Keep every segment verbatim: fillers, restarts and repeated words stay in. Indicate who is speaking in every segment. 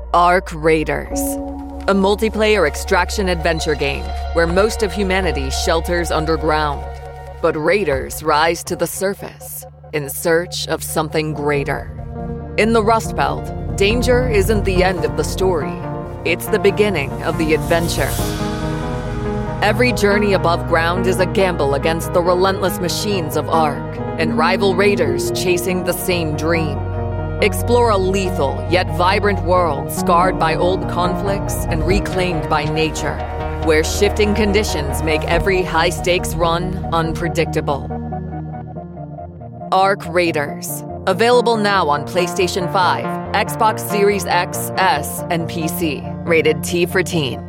Speaker 1: Ark Raiders, a multiplayer extraction adventure game where most of humanity shelters underground, but raiders rise to the surface in search of something greater. In the Rust Belt, danger isn't the end of the story. It's the beginning of the adventure. Every journey above ground is a gamble against the relentless machines of Ark and rival raiders chasing the same dream. Explore a lethal yet vibrant world scarred by old conflicts and reclaimed by nature, where shifting conditions make every high-stakes run unpredictable. Ark Raiders. Available now on PlayStation five, Xbox Series X, S, and P C. Rated T for Teen.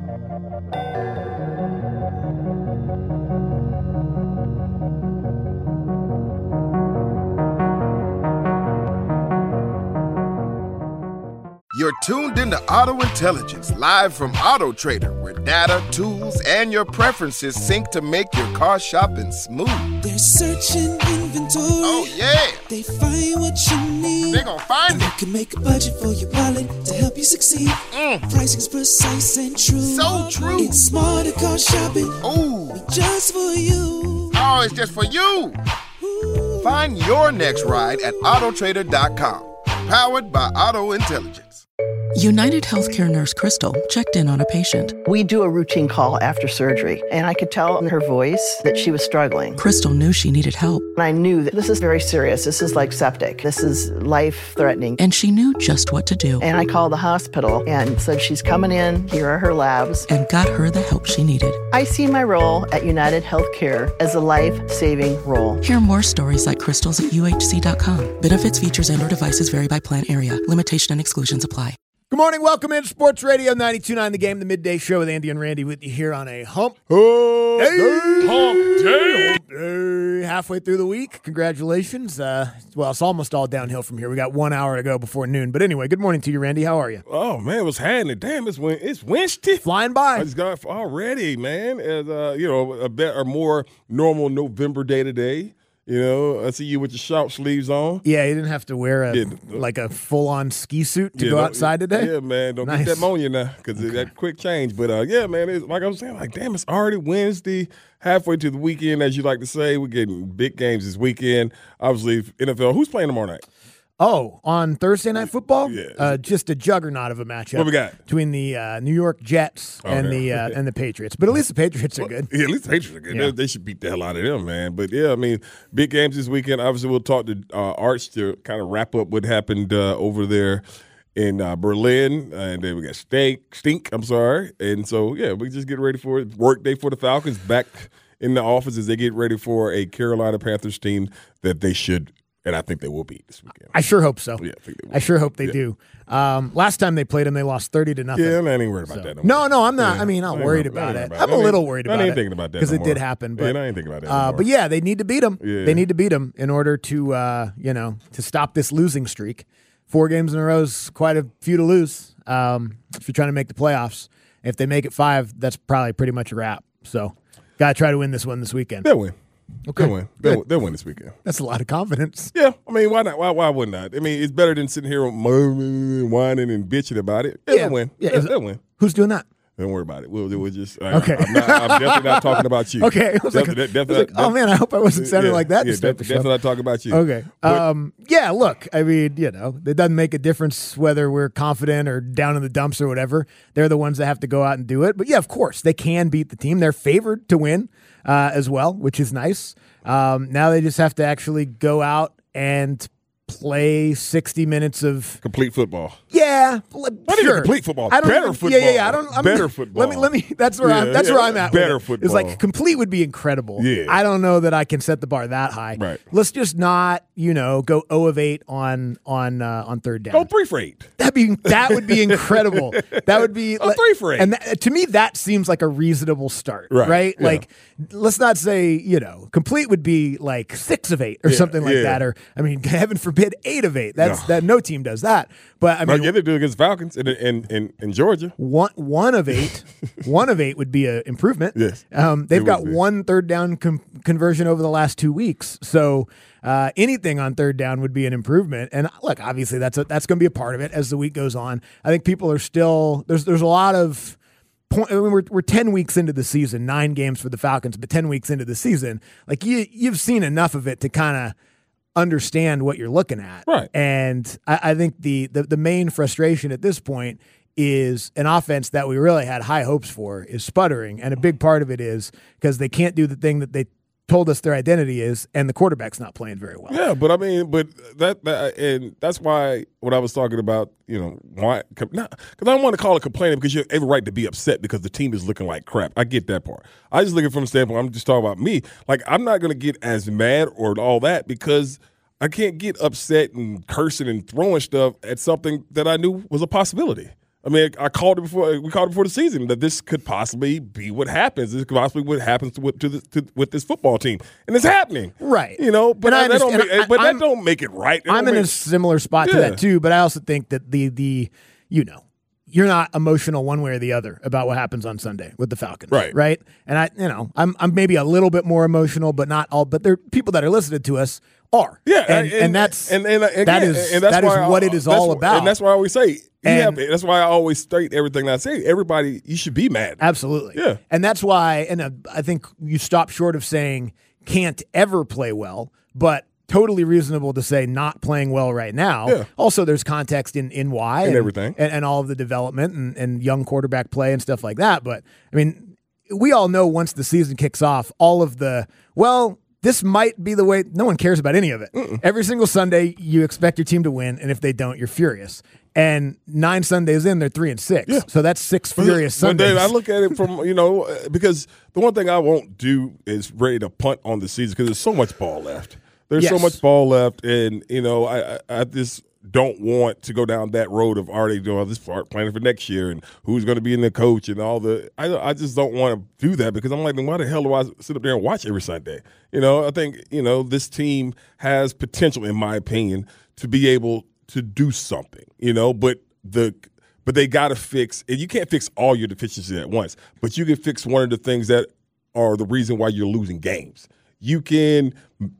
Speaker 2: You're tuned into Auto Intelligence, live from Auto Trader, where data, tools, and your preferences sync to make your car shopping smooth.
Speaker 3: They're searching inventory.
Speaker 2: Oh, yeah.
Speaker 3: They find what you need.
Speaker 2: They're gonna find
Speaker 3: and
Speaker 2: it.
Speaker 3: You can make a budget for your wallet to help you succeed.
Speaker 2: Mm.
Speaker 3: Pricing's precise and true.
Speaker 2: So true.
Speaker 3: It's smarter car shopping.
Speaker 2: Ooh.
Speaker 3: Just for you.
Speaker 2: Oh, it's just for you. Ooh. Find your next ride at auto trader dot com. Powered by Auto Intelligence.
Speaker 4: United Healthcare nurse Crystal checked in on a patient.
Speaker 5: We do a routine call after surgery, and I could tell in her voice that she was struggling.
Speaker 4: Crystal knew she needed help.
Speaker 5: And I knew that this is very serious. This is like septic. This is life-threatening.
Speaker 4: And she knew just what to do.
Speaker 5: And I called the hospital and said, she's coming in, here are her labs.
Speaker 4: And got her the help she needed.
Speaker 5: I see my role at United Healthcare as a life-saving role.
Speaker 4: Hear more stories like Crystal's at U H C dot com. Benefits, features, and or devices vary by plan area. Limitation and exclusions apply.
Speaker 6: Good morning. Welcome in Sports Radio ninety-two point nine The Game, the midday show with Andy and Randy with you here on a hump.
Speaker 7: Oh,
Speaker 6: day.
Speaker 7: Hump day.
Speaker 6: Hump day. Halfway through the week. Congratulations. Uh, well, it's almost all downhill from here. We got one hour to go before noon. But anyway, good morning to you, Randy. How are you?
Speaker 7: Oh, man, what's happening? Damn, it's, it's Wednesday.
Speaker 6: Flying by.
Speaker 7: I just got already, man. As, uh, you know, a, bit, a more normal November day today. You know, I see you with your short sleeves on.
Speaker 6: Yeah, you didn't have to wear a
Speaker 7: yeah.
Speaker 6: like a full-on ski suit to
Speaker 7: yeah,
Speaker 6: go outside today?
Speaker 7: Yeah, man. Don't
Speaker 6: nice.
Speaker 7: get that ammonia now because okay. that quick change. But, uh, yeah, man, it's, like I was saying, like, damn, it's already Wednesday, halfway to the weekend, as you like to say. We're getting big games this weekend. Obviously, N F L. Who's playing tomorrow night?
Speaker 6: Oh, on Thursday Night Football?
Speaker 7: Yeah.
Speaker 6: Uh, just a juggernaut of a matchup.
Speaker 7: What we got?
Speaker 6: Between the uh, New York Jets
Speaker 7: oh,
Speaker 6: and
Speaker 7: yeah.
Speaker 6: the uh, and the Patriots. But at least the Patriots are good.
Speaker 7: Well, yeah, at least the Patriots are good.
Speaker 6: Yeah.
Speaker 7: They, they should beat the hell out of them, man. But, yeah, I mean, big games this weekend. Obviously, we'll talk to uh, Arch to kind of wrap up what happened uh, over there in uh, Berlin. And then we got Stink, Stink, I'm sorry. And so, yeah, we just get ready for it. Work day for the Falcons back in the office as they get ready for a Carolina Panthers team that they should – and I think they will beat this weekend.
Speaker 6: I sure hope so.
Speaker 7: Yeah, I, think they will.
Speaker 6: I sure hope they
Speaker 7: yeah.
Speaker 6: do. Um, last time they played them, they lost thirty to nothing.
Speaker 7: Yeah, I ain't worried about
Speaker 6: so.
Speaker 7: that. No,
Speaker 6: no, no, I'm not.
Speaker 7: yeah.
Speaker 6: I mean, I'm
Speaker 7: not
Speaker 6: worried
Speaker 7: even,
Speaker 6: about it.
Speaker 7: About
Speaker 6: I'm
Speaker 7: it.
Speaker 6: a little worried about
Speaker 7: I
Speaker 6: it.
Speaker 7: I ain't thinking about that
Speaker 6: because
Speaker 7: no
Speaker 6: it did happen. But,
Speaker 7: yeah, I ain't thinking about that.
Speaker 6: Uh,
Speaker 7: no
Speaker 6: but yeah, they need to beat them.
Speaker 7: Yeah.
Speaker 6: They need to beat them in order to, uh, you know, to stop this losing streak. Four games in a row is quite a few to lose. Um, if you're trying to make the playoffs, if they make it five, that's probably pretty much a wrap. So, gotta try to win this one this weekend.
Speaker 7: They'll win.
Speaker 6: Okay.
Speaker 7: They'll win. They'll, they'll win this weekend.
Speaker 6: That's a lot of confidence.
Speaker 7: Yeah. I mean, why not? Why, why wouldn't I? I mean, it's better than sitting here moaning, whining, and bitching about it. Yeah, they'll win.
Speaker 6: Yeah.
Speaker 7: They'll, they'll win.
Speaker 6: Who's doing that?
Speaker 7: Don't worry about it. We'll, we'll just.
Speaker 6: Okay.
Speaker 7: I, I'm, not, I'm definitely not talking about you.
Speaker 6: Okay. I was like,
Speaker 7: definitely,
Speaker 6: I was like oh, man, I hope I wasn't sounding
Speaker 7: yeah,
Speaker 6: like that
Speaker 7: yeah,
Speaker 6: to start the show.
Speaker 7: Definitely not talking about you.
Speaker 6: Okay.
Speaker 7: But,
Speaker 6: um, yeah, look, I mean, you know, it doesn't make a difference whether we're confident or down in the dumps or whatever. They're the ones that have to go out and do it. But, yeah, of course, they can beat the team. They're favored to win uh, as well, which is nice. Um, now they just have to actually go out and play sixty minutes of
Speaker 7: complete football.
Speaker 6: Yeah,
Speaker 7: not
Speaker 6: sure.
Speaker 7: even complete football.
Speaker 6: I don't
Speaker 7: better
Speaker 6: even,
Speaker 7: football.
Speaker 6: Yeah, yeah, yeah. I don't. I'm,
Speaker 7: better football.
Speaker 6: Let me. Let me. That's where
Speaker 7: yeah,
Speaker 6: I'm. That's
Speaker 7: yeah,
Speaker 6: where I'm at.
Speaker 7: Better
Speaker 6: with it.
Speaker 7: football.
Speaker 6: It's like complete would be incredible.
Speaker 7: Yeah.
Speaker 6: I don't know that I can set the bar that high.
Speaker 7: Right.
Speaker 6: Let's just not, you know, go zero of eight on on uh, on third down.
Speaker 7: Go three for eight.
Speaker 6: That'd be that would be incredible. That would be
Speaker 7: oh, like, three for eight.
Speaker 6: And that, to me, that seems like a reasonable start.
Speaker 7: Right.
Speaker 6: Right.
Speaker 7: Yeah.
Speaker 6: Like, let's not say, you know, complete would be like six of eight or
Speaker 7: yeah,
Speaker 6: something like
Speaker 7: yeah.
Speaker 6: that. Or I mean, heaven forbid, eight of eight. That's
Speaker 7: no.
Speaker 6: that. No team does that. But I mean,
Speaker 7: yeah, they do against Falcons in in in, in Georgia.
Speaker 6: One one of eight, one of eight would be an improvement.
Speaker 7: Yes,
Speaker 6: um, they've
Speaker 7: it
Speaker 6: got
Speaker 7: would be.
Speaker 6: one third down com- conversion over the last two weeks. So uh, anything on third down would be an improvement. And look, obviously that's a, that's going to be a part of it as the week goes on. I think people are still there's there's a lot of. Point, I mean, we're we're ten weeks into the season, nine games for the Falcons, but ten weeks into the season, like you you've seen enough of it to kind of understand what you're looking at,
Speaker 7: right?
Speaker 6: And I, I think the, the the main frustration at this point is an offense that we really had high hopes for is sputtering, and a big part of it is because they can't do the thing that they told us their identity is, and the quarterback's not playing very well.
Speaker 7: Yeah, but I mean, but that, that and that's why what I was talking about, you know, why? Because I don't want to call it complaining because you have every right to be upset because the team is looking like crap. I get that part. I just look at it from the standpoint. I'm just talking about me. Like I'm not going to get as mad or all that because I can't get upset and cursing and throwing stuff at something that I knew was a possibility. I mean, I called it before. We called it before the season that this could possibly be what happens. This could possibly what happens to, to, the, to with this football team, and it's happening.
Speaker 6: Right.
Speaker 7: You know, but
Speaker 6: I
Speaker 7: that don't make,
Speaker 6: I,
Speaker 7: but
Speaker 6: I'm,
Speaker 7: that don't make it right. It
Speaker 6: I'm in
Speaker 7: make,
Speaker 6: a similar spot
Speaker 7: yeah.
Speaker 6: to that too, but I also think that the the you know you're not emotional one way or the other about what happens on Sunday with the Falcons,
Speaker 7: right?
Speaker 6: Right. And I, you know, I'm I'm maybe a little bit more emotional, but not all. But there are people that are listening to us. Are
Speaker 7: yeah,
Speaker 6: and,
Speaker 7: and,
Speaker 6: and that's
Speaker 7: and, and, and
Speaker 6: that
Speaker 7: again,
Speaker 6: is
Speaker 7: and that's
Speaker 6: that is
Speaker 7: why
Speaker 6: what
Speaker 7: I,
Speaker 6: it is
Speaker 7: that's
Speaker 6: all
Speaker 7: why,
Speaker 6: about,
Speaker 7: and that's why I always say, you
Speaker 6: and,
Speaker 7: have, that's why I always state everything that I say. Everybody, you should be mad.
Speaker 6: Absolutely,
Speaker 7: yeah,
Speaker 6: and that's why. And uh, I think you stop short of saying can't ever play well, but totally reasonable to say not playing well right now.
Speaker 7: Yeah.
Speaker 6: Also, there's context in in why
Speaker 7: and,
Speaker 6: and
Speaker 7: everything,
Speaker 6: and, and all of the development and, and young quarterback play and stuff like that. But I mean, we all know once the season kicks off, all of the well. This might be the way. No one cares about any of it. Mm-mm. Every single Sunday, you expect your team to win, and if they don't, you're furious. And nine Sundays in, they're three and six. Yeah. So that's six furious
Speaker 7: but
Speaker 6: Sundays.
Speaker 7: Then I look at it from you know because the one thing I won't do is ready to punt on the season because there's so much ball left. There's
Speaker 6: yes.
Speaker 7: so much ball left, and you know I, I, I just don't want to go down that road of already doing this part planning for next year and who's going to be in the coach and all the. I I just don't want to do that because I'm like, then why the hell do I sit up there and watch every Sunday? You know, I think you know this team has potential, in my opinion, to be able to do something. You know, but the but they got to fix. And you can't fix all your deficiencies at once, but you can fix one of the things that are the reason why you're losing games. You can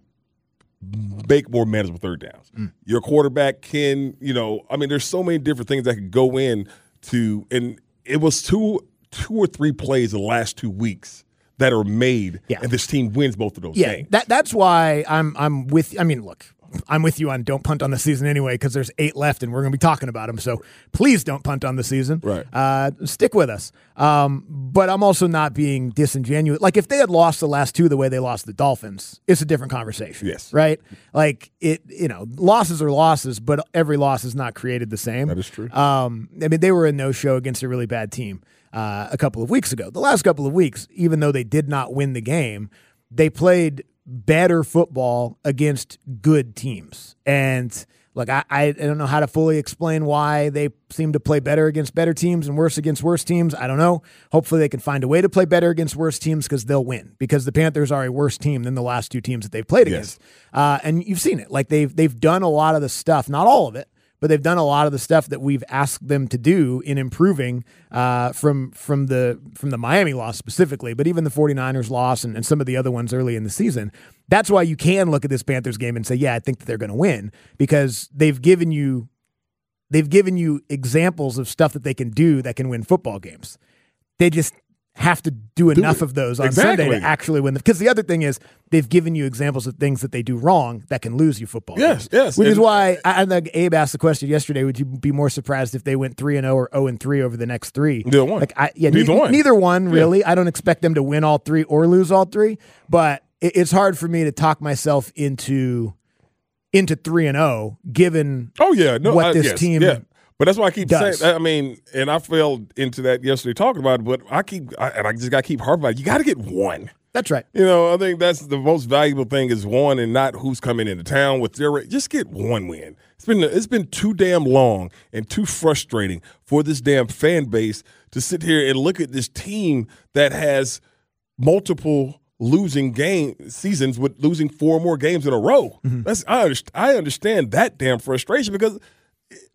Speaker 7: make more manageable third downs. Mm. Your quarterback can, you know, I mean, there's so many different things that could go in to, and it was two, two or three plays the last two weeks that are made,
Speaker 6: yeah.
Speaker 7: and this team wins both of those
Speaker 6: yeah,
Speaker 7: games.
Speaker 6: That, that's why I'm, I'm with, I mean, look, I'm with you on don't punt on the season anyway because there's eight left and we're going to be talking about them. So please don't punt on the season.
Speaker 7: Right.
Speaker 6: Uh, stick with us. Um, but I'm also not being disingenuous. Like if they had lost the last two the way they lost the Dolphins, it's a different conversation.
Speaker 7: Yes.
Speaker 6: Right? Like it, you know, losses are losses, but every loss is not created the same.
Speaker 7: That is true.
Speaker 6: Um, I mean, they were a no-show against a really bad team uh, a couple of weeks ago. The last couple of weeks, even though they did not win the game, they played better football against good teams. And look, I, I don't know how to fully explain why they seem to play better against better teams and worse against worse teams. I don't know. Hopefully they can find a way to play better against worse teams because they'll win because the Panthers are a worse team than the last two teams that they've played
Speaker 7: yes.
Speaker 6: against. Uh, and you've seen it. Like they've they've done a lot of the stuff, not all of it, but they've done a lot of the stuff that we've asked them to do in improving uh, from from the from the Miami loss specifically, but even the 49ers loss and, and some of the other ones early in the season. That's why you can look at this Panthers game and say, yeah, I think that they're going to win because they've given you they've given you examples of stuff that they can do that can win football games. They just have to do enough
Speaker 7: do
Speaker 6: of those on
Speaker 7: exactly.
Speaker 6: Sunday to actually win. Because the other thing is they've given you examples of things that they do wrong that can lose you football
Speaker 7: yes,
Speaker 6: games.
Speaker 7: Yes,
Speaker 6: Which
Speaker 7: and,
Speaker 6: is why I, I think Abe asked the question yesterday, would you be more surprised if they went three and oh or oh and three over the next three?
Speaker 7: Neither one.
Speaker 6: Like I, yeah,
Speaker 7: neither
Speaker 6: ne-
Speaker 7: one.
Speaker 6: Neither one, really.
Speaker 7: Yeah.
Speaker 6: I don't expect them to win all three or lose all three, but it, it's hard for me to talk myself into into three and oh given
Speaker 7: oh, yeah. no,
Speaker 6: what
Speaker 7: I,
Speaker 6: this
Speaker 7: yes,
Speaker 6: team
Speaker 7: yeah. But that's why I keep
Speaker 6: does.
Speaker 7: saying. I mean, and I fell into that yesterday talking about it. But I keep, I, and I just got to keep harping about it. You got to get one.
Speaker 6: That's right.
Speaker 7: You know, I think that's the most valuable thing is one, and not who's coming into town with their. Just get one win. It's been it's been too damn long and too frustrating for this damn fan base to sit here and look at this team that has multiple losing game seasons with losing four more games in a row. Mm-hmm. That's I understand, I understand that damn frustration because.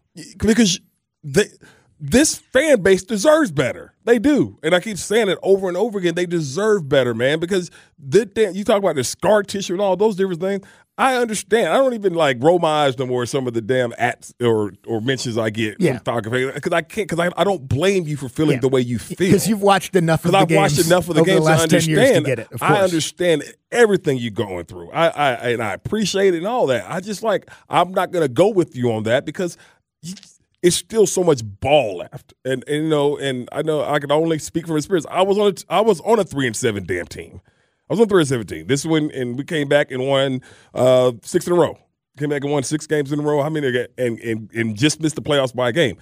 Speaker 7: because they, this fan base deserves better. They do. And I keep saying it over and over again. They deserve better, man, because the, you talk about the scar tissue and all those different things. I understand. I don't even like roll my eyes no more at some of the damn ats or or mentions I get
Speaker 6: yeah.
Speaker 7: from Falcon fans because I can't because I, I don't blame you for feeling
Speaker 6: yeah.
Speaker 7: the way you feel
Speaker 6: because you've watched enough of the
Speaker 7: I've
Speaker 6: games.
Speaker 7: watched enough of the
Speaker 6: over
Speaker 7: games
Speaker 6: the last
Speaker 7: to understand.
Speaker 6: ten years to get it. Of course.
Speaker 7: I understand everything you're going through. I, I and I appreciate it and all that. I just like I'm not going to go with you on that because you, it's still so much ball left. And, and you know, and I know I can only speak from experience. I was on a, I was on a three and seven damn team. I was on three and seventeen. This is when, and we came back and won uh, six in a row. Came back and won six games in a row. How many? And and and just missed the playoffs by a game.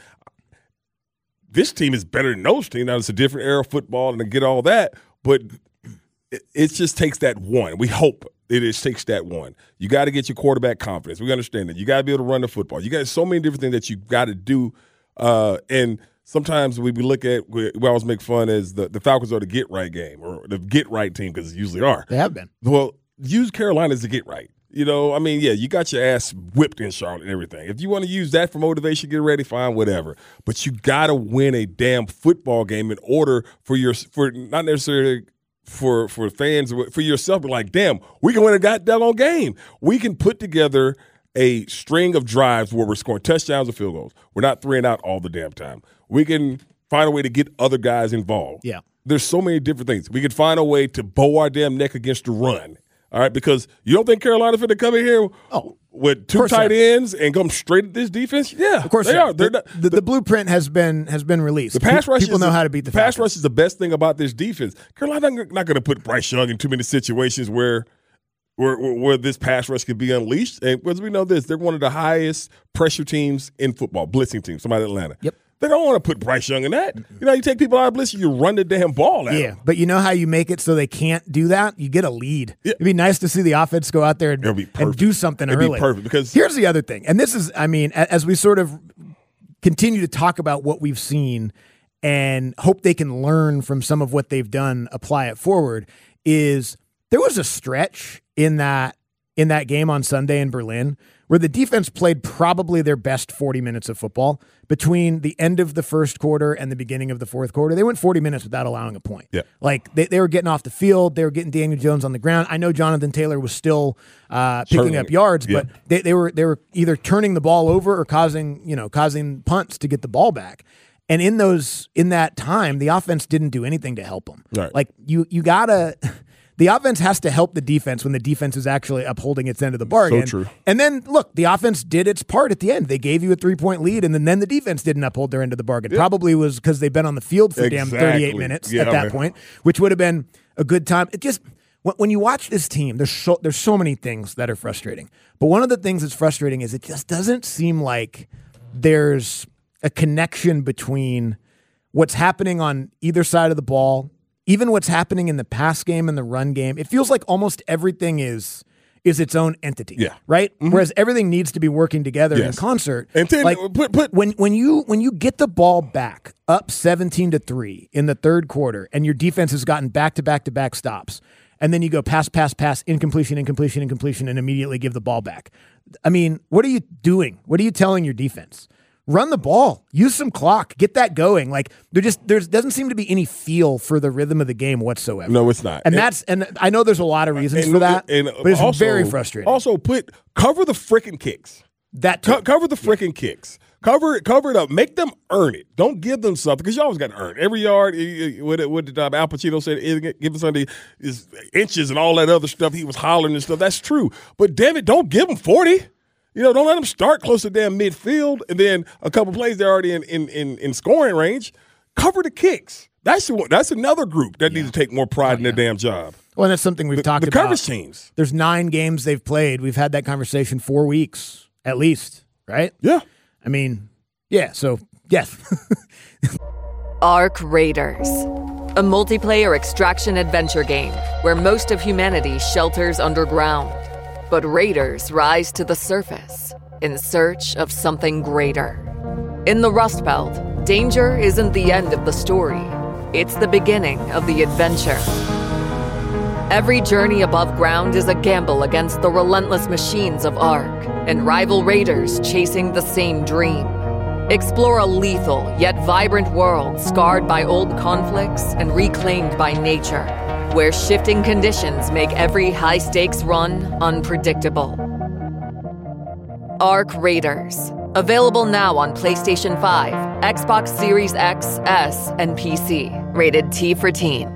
Speaker 7: This team is better than those teams. Now it's a different era of football, and I get all that, but it, it just takes that one. We hope it just takes that one. You got to get your quarterback confidence. We understand that. You got to be able to run the football. You got so many different things that you got to do, uh, and. Sometimes we, we look at, we, we always make fun as the, the Falcons are the get-right game or the get-right team because they usually are.
Speaker 6: They have been.
Speaker 7: Well, use Carolina as the get-right. You know, I mean, yeah, you got your ass whipped in Charlotte and everything. If you want to use that for motivation, get ready, fine, whatever. But you got to win a damn football game in order for your, for not necessarily for for fans, for yourself, but like, damn, we can win a goddamn game. We can put together a string of drives where we're scoring touchdowns and field goals. We're not three and out all the damn time. We can find a way to get other guys involved.
Speaker 6: Yeah.
Speaker 7: There's so many different things. We can find a way to bow our damn neck against the run. All right, because you don't think Carolina's going to come in here
Speaker 6: oh,
Speaker 7: with two tight ends and come straight at this defense? Yeah,
Speaker 6: of course
Speaker 7: they
Speaker 6: so.
Speaker 7: are.
Speaker 6: The,
Speaker 7: not,
Speaker 6: the, the blueprint has been has been released.
Speaker 7: The pass rush
Speaker 6: people
Speaker 7: is
Speaker 6: know
Speaker 7: the,
Speaker 6: how to beat the,
Speaker 7: the pass
Speaker 6: Falcons.
Speaker 7: rush is the best thing about this defense. Carolina's not going to put Bryce Young in too many situations where. Where, where this pass rush could be unleashed. And because we know this, they're one of the highest pressure teams in football, blitzing teams, somebody in Atlanta.
Speaker 6: Yep.
Speaker 7: They don't want to put Bryce Young in that. You know, you take people out of blitz, you run the damn ball at
Speaker 6: Yeah,
Speaker 7: them.
Speaker 6: but you know how you make it so they can't do that? You get a lead.
Speaker 7: Yeah.
Speaker 6: It'd be nice to see the offense go out there and, and do something
Speaker 7: It'd
Speaker 6: early.
Speaker 7: be perfect because
Speaker 6: here's the other thing, and this is, I mean, as we sort of continue to talk about what we've seen and hope they can learn from some of what they've done, apply it forward, is there was a stretch in that in that game on Sunday in Berlin where the defense played probably their best forty minutes of football between the end of the first quarter and the beginning of the fourth quarter. They went forty minutes without allowing a point.
Speaker 7: Yeah.
Speaker 6: Like they, they were getting off the field. They were getting Daniel Jones on the ground. I know Jonathan Taylor was still uh, picking
Speaker 7: Certainly.
Speaker 6: up yards,
Speaker 7: Yeah.
Speaker 6: but they, they were they were either turning the ball over or causing, you know, causing punts to get the ball back. And in those in that time, the offense didn't do anything to help them.
Speaker 7: Right.
Speaker 6: Like you you gotta the offense has to help the defense when the defense is actually upholding its end of the bargain.
Speaker 7: So true.
Speaker 6: And then, look, the offense did its part at the end. They gave you a three-point lead, and then, then the defense didn't uphold their end of the bargain.
Speaker 7: Yeah.
Speaker 6: Probably was because they've been on the field for
Speaker 7: Exactly.
Speaker 6: damn thirty-eight minutes
Speaker 7: Yeah,
Speaker 6: at that
Speaker 7: man.
Speaker 6: point, which would have been a good time. It just when, when you watch this team, there's so, there's so many things that are frustrating. But one of the things that's frustrating is it just doesn't seem like there's a connection between what's happening on either side of the ball, even what's happening in the pass game and the run game. It feels like almost everything is is its own entity.
Speaker 7: Yeah.
Speaker 6: Right? Mm-hmm. Whereas everything needs to be working together
Speaker 7: Yes.
Speaker 6: in concert.
Speaker 7: And then,
Speaker 6: like
Speaker 7: put- put-
Speaker 6: when when you when you get the ball back up seventeen to three in the third quarter and your defense has gotten back to back to back stops, and then you go pass, pass, pass, incompletion, incompletion, incompletion, and immediately give the ball back. I mean, what are you doing? What are you telling your defense? Run the ball. Use some clock. Get that going. Like there just there doesn't seem to be any feel for the rhythm of the game whatsoever.
Speaker 7: No, it's not.
Speaker 6: And,
Speaker 7: And-
Speaker 6: that's and I know there's a lot of reasons
Speaker 7: and,
Speaker 6: for that,
Speaker 7: and
Speaker 6: but it's
Speaker 7: also,
Speaker 6: very frustrating.
Speaker 7: Also, put cover the freaking kicks.
Speaker 6: that
Speaker 7: Co- cover the freaking kicks. Cover it. Cover it up. Make them earn it. Don't give them something because you always got to earn every yard. What did, what did uh, Al Pacino say? Give them something is inches and all that other stuff. He was hollering and stuff. That's true. But damn it, don't give them forty. You know, don't let them start close to damn midfield and then a couple plays they're already in in, in, in scoring range. Cover the kicks. That's the one, that's another group that yeah. needs to take more pride oh, in their yeah. damn job.
Speaker 6: Well, and that's something we've
Speaker 7: the,
Speaker 6: talked
Speaker 7: the
Speaker 6: about.
Speaker 7: The coverage teams.
Speaker 6: There's nine games they've played. We've had that conversation four weeks at least, right?
Speaker 7: Yeah.
Speaker 6: I mean, yeah. So yes.
Speaker 1: Arc Raiders, a multiplayer extraction adventure game where most of humanity shelters underground. But raiders rise to the surface in search of something greater. In the Rust Belt, danger isn't the end of the story. It's the beginning of the adventure. Every journey above ground is a gamble against the relentless machines of Ark and rival raiders chasing the same dream. Explore a lethal yet vibrant world scarred by old conflicts and reclaimed by nature, where shifting conditions make every high-stakes run unpredictable. Arc Raiders. Available now on PlayStation five, Xbox Series X, S, and P C. Rated T for Teen.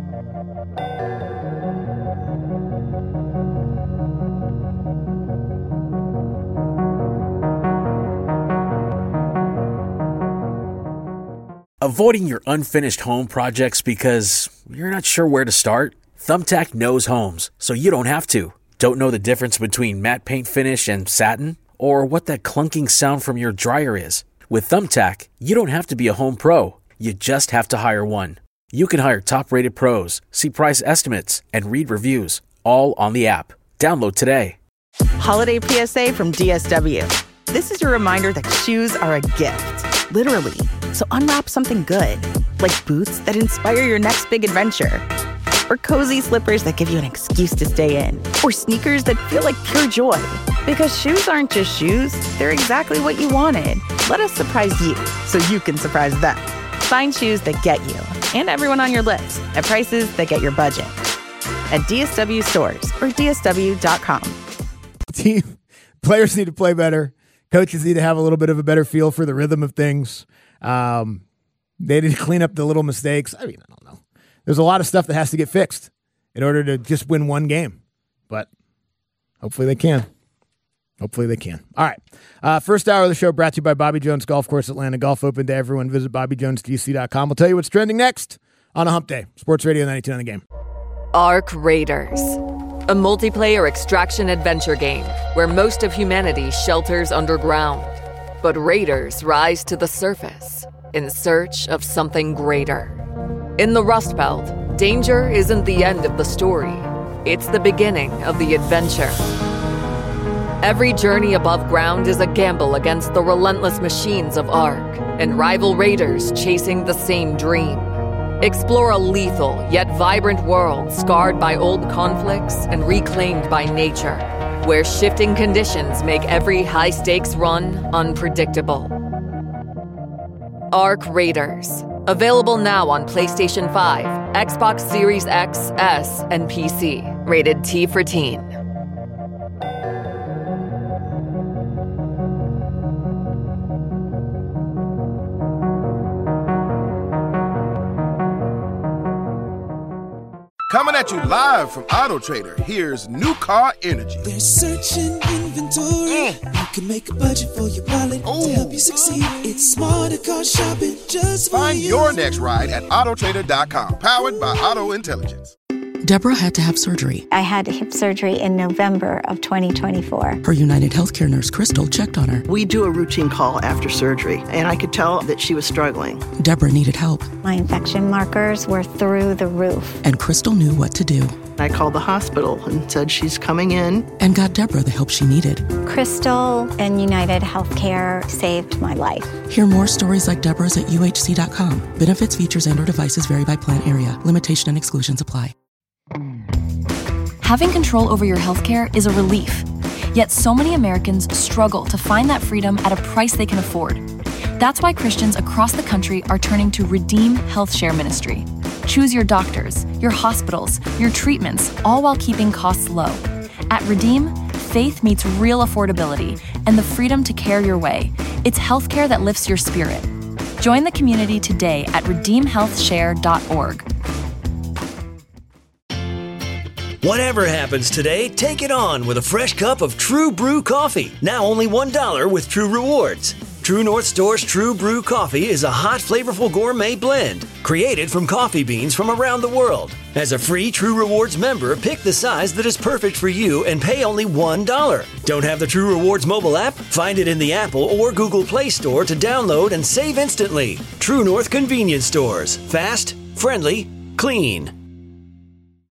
Speaker 8: Avoiding your unfinished home projects because you're not sure where to start? Thumbtack knows homes, so you don't have to. Don't know the difference between matte paint finish and satin? Or what that clunking sound from your dryer is? With Thumbtack, you don't have to be a home pro. You just have to hire one. You can hire top-rated pros, see price estimates, and read reviews, all on the app. Download today.
Speaker 9: Holiday P S A from D S W. This is your reminder that shoes are a gift, literally. So unwrap something good, like boots that inspire your next big adventure, or cozy slippers that give you an excuse to stay in, or sneakers that feel like pure joy. Because shoes aren't just shoes, they're exactly what you wanted. Let us surprise you so you can surprise them. Find shoes that get you and everyone on your list at prices that get your budget at D S W stores or D S W dot com.
Speaker 6: Team players need to play better. Coaches need to have a little bit of a better feel for the rhythm of things. Um, they need to clean up the little mistakes. I mean, I don't know. There's a lot of stuff that has to get fixed in order to just win one game. But hopefully they can. Hopefully they can. All right. Uh, first hour of the show brought to you by Bobby Jones Golf Course Atlanta. Golf open to everyone. Visit Bobby Jones G C dot com. We'll tell you what's trending next on a hump day. Sports Radio ninety-two on the Game.
Speaker 1: Arc Raiders. A multiplayer extraction adventure game where most of humanity shelters underground. But raiders rise to the surface in search of something greater. In the Rust Belt, danger isn't the end of the story. It's the beginning of the adventure. Every journey above ground is a gamble against the relentless machines of Ark and rival raiders chasing the same dream. Explore a lethal yet vibrant world scarred by old conflicts and reclaimed by nature, where shifting conditions make every high-stakes run unpredictable. Arc Raiders. Available now on PlayStation five, Xbox Series X, S, and P C. Rated T for Teen.
Speaker 2: Coming at you live from Auto Trader, here's New Car Energy.
Speaker 3: They're searching inventory.
Speaker 2: Mm.
Speaker 3: You can make a budget for your wallet
Speaker 2: Ooh.
Speaker 3: to help you succeed. It's smarter car shopping just for
Speaker 2: Find
Speaker 3: you.
Speaker 2: your next ride at auto trader dot com. Powered by Auto Intelligence.
Speaker 4: Deborah had to have surgery.
Speaker 10: I had hip surgery in November of twenty twenty-four.
Speaker 4: Her United Healthcare nurse, Crystal, checked on her.
Speaker 5: We do a routine call after surgery, and I could tell that she was struggling.
Speaker 4: Deborah needed help.
Speaker 10: My infection markers were through the roof.
Speaker 4: And Crystal knew what to do.
Speaker 5: I called the hospital and said she's coming in.
Speaker 4: And got Deborah the help she needed.
Speaker 10: Crystal and United Healthcare saved my life.
Speaker 4: Hear more stories like Deborah's at U H C dot com. Benefits, features, and or devices vary by plan area. Limitation and exclusions apply.
Speaker 11: Having control over your healthcare is a relief. Yet so many Americans struggle to find that freedom at a price they can afford. That's why Christians across the country are turning to Redeem Health Share Ministry. Choose your doctors, your hospitals, your treatments, all while keeping costs low. At Redeem, faith meets real affordability and the freedom to care your way. It's healthcare that lifts your spirit. Join the community today at redeem health share dot org.
Speaker 12: Whatever happens today, take it on with a fresh cup of True Brew coffee. Now only one dollar with True Rewards. True North Store's True Brew coffee is a hot, flavorful gourmet blend created from coffee beans from around the world. As a free True Rewards member, pick the size that is perfect for you and pay only one dollar. Don't have the True Rewards mobile app? Find it in the Apple or Google Play Store to download and save instantly. True North Convenience Stores. Fast, friendly, clean.